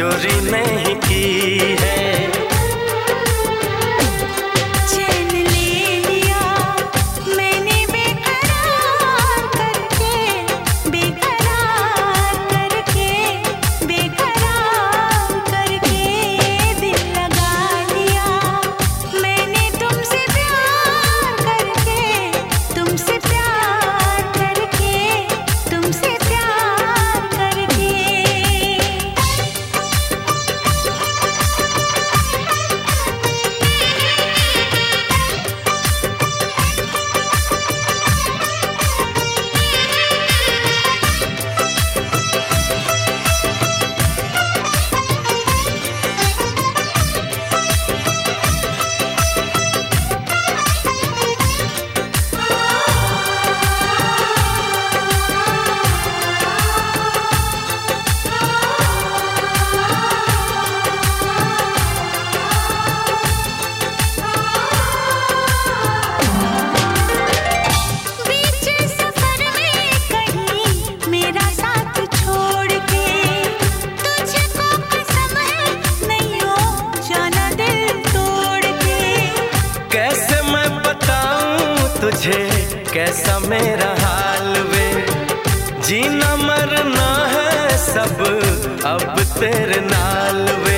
चोरी नहीं की है। चैन ले लिया मैंने बेकरार करके, बेकरार करके, बेकरार करके दिल लगा लिया मैंने तुमसे प्यार करके, तुमसे प्यार करके, तुमसे प्यार करके। बीच सफर में कहीं मेरा साथ छोड़ के, तुझको कसम है नहीं हो जाना दिल तोड़ के। कैसे मैं बताऊं तुझे कैसा मेरा हाल वे, जीना मरना है सब अब तेरे नाल वे।